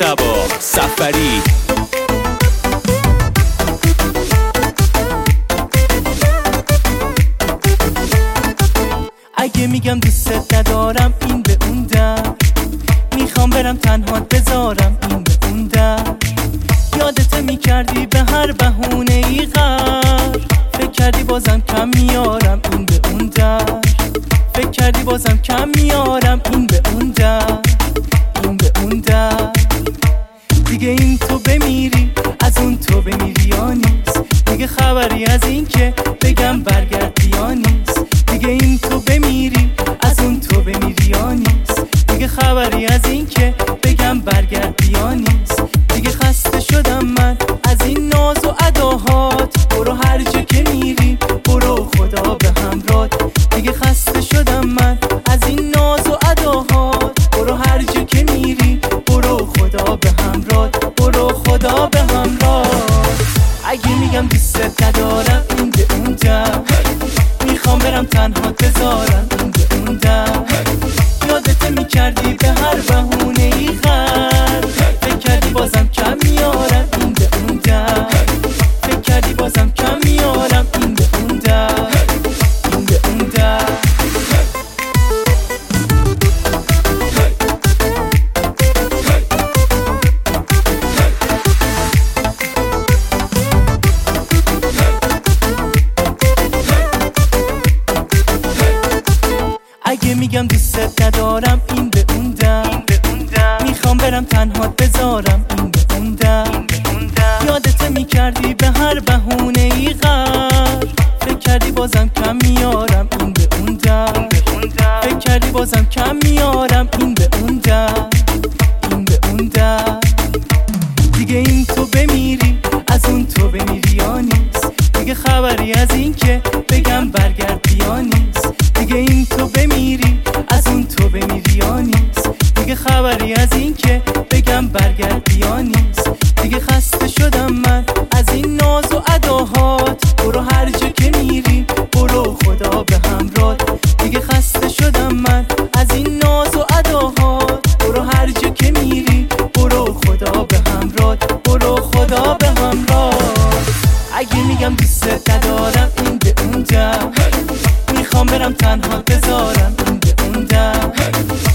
مجتبی سفری. اگه میگم دوست ندارم این به اون در، میخوام برم تنهات بذارم این به اون در. یادت میکردی به هر بهونه ای غر، فکر کردی بازم کم میارم این به اون در، فکر کردی بازم کم میارم این به اون در، این به اون در. دیگه این تو بمیری از اون تو بمیری یا نیست، دیگه خبری از این که بگم برگردی یا نیست. دیگه این تو بمیری از اون تو بمیری یا نیست، دیگه خبری از این که بگم برگردی یا نیست. دیگه خسته شدم من از این ناز و اداهات، برو هر جا که میری برو خدا به همراهت. دیگه خسته شدم من از این ناز و اداهات، برو هر جا که میری برو خدا به همراهت، برو خدا به همراهت. اگه میگم دوست ندارم این به اون در، میخوام برم تنهات بذارم این به اون در. یادت میکردی به هر بهونه ای غر، فکر کردی بازم کم میارم این به اون در، فکر کردی بازم کم میارم این به اون در، این به اون در. اگه میگم دوست ندارم این به اون در، میخوام برم تنهات بذارم این به اون در. یادت میکردی به هر بهونه ای غر، فکر کردی بازم کم میارم این به اون در، فکر کردی بازم کم میارم این به اون در، این به اون در. دیگه این تو بمیری از اون تو بمیری یا نیست، دیگه خبری از این که بگم برگردی یا نیست. دیگه این تو بمیری از اون تو بمیری یا نیست، دیگه خبری از این که بگم برگردی یا نیست. دیگه خسته شدم من از این ناز و اداهات، برو هر جا که میری برو خدا به همراهت. دیگه خسته شدم من از این ناز و اداهات، برو هر جا که میری برو خدا به همراهت، برو خدا به همراهت. اگه میگم دوست ندارم این به اون در، میخوام برم تنها بذارم این به اون در.